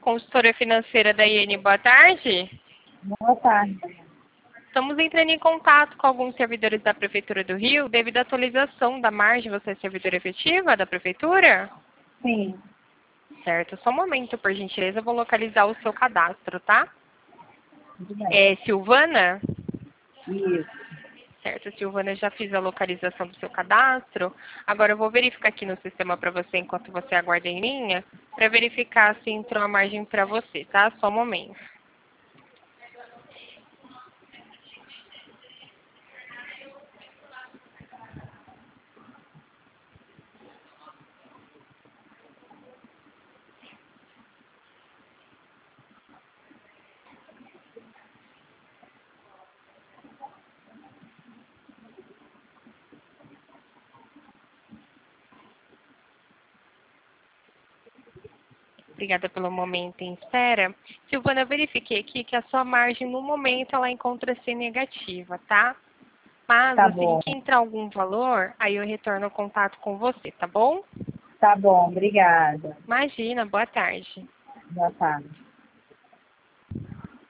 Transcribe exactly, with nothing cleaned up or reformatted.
Consultora financeira da I N, boa tarde. Boa tarde. Estamos entrando em contato com alguns servidores da Prefeitura do Rio devido à atualização da margem. Você é servidora efetiva da Prefeitura? Sim. Certo, só um momento, por gentileza, eu vou localizar o seu cadastro, tá? Tudo bem. É Silvana? Isso. Certo, Silvana, eu já fiz a localização do seu cadastro. Agora eu vou verificar aqui no sistema para você, enquanto você aguarda em linha, para verificar se entrou a margem para você, tá? Só um momento. Obrigada pelo momento em espera. Silvana, eu verifiquei aqui que a sua margem, no momento, ela encontra-se negativa, tá? Mas, Tá assim bom. que entrar algum valor, aí eu retorno o contato com você, tá bom? Tá bom, obrigada. Imagina, boa tarde. Boa tarde.